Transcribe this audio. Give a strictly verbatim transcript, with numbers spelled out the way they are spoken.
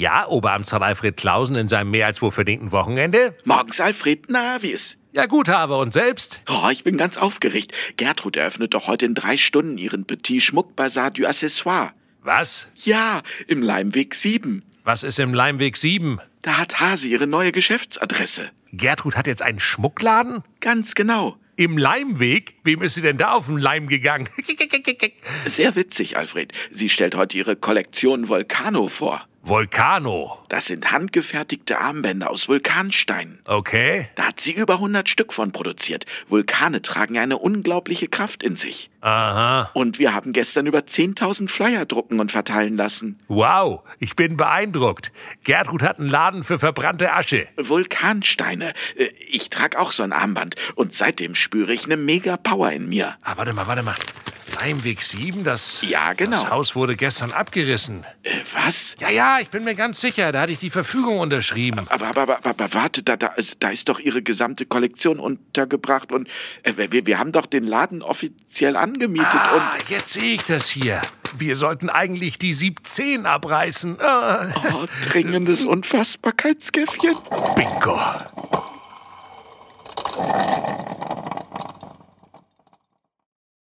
Ja, Oberamtsrat Alfred Clausen in seinem mehr als wohl verdienten Wochenende? Morgens, Alfred. Na, wie ist? Ja gut, Haver, und selbst? Oh, ich bin ganz aufgeregt. Gertrud eröffnet doch heute in drei Stunden ihren Petit Schmuckbazar du Accessoire. Was? Ja, im Leimweg sieben. Was ist im Leimweg sieben? Da hat Hase ihre neue Geschäftsadresse. Gertrud hat jetzt einen Schmuckladen? Ganz genau. Im Leimweg? Wem ist sie denn da auf den Leim gegangen? Sehr witzig, Alfred. Sie stellt heute ihre Kollektion Volcano vor. Volcano? Das sind handgefertigte Armbänder aus Vulkanstein. Okay. Da hat sie über hundert Stück von produziert. Vulkane tragen eine unglaubliche Kraft in sich. Aha. Und wir haben gestern über zehntausend Flyer drucken und verteilen lassen. Wow, ich bin beeindruckt. Gertrud hat einen Laden für verbrannte Asche. Vulkansteine. Äh, Ich trage auch so ein Armband. Und seitdem spüre ich eine mega Power in mir. Ah, warte mal, warte mal. Leimweg sieben, das... Ja, genau. Das Haus wurde gestern abgerissen. Äh, was? Ja, ja, ich bin mir ganz sicher. Da hatte ich die Verfügung unterschrieben. Aber, aber, aber, aber warte, da, da, da ist doch ihre gesamte Kollektion untergebracht. Und äh, wir, wir haben doch den Laden offiziell angemietet. Ah, jetzt sehe ich das hier. Wir sollten eigentlich die siebzehn abreißen. Ah. und... Oh, dringendes Unfassbarkeitskäffchen. Bingo.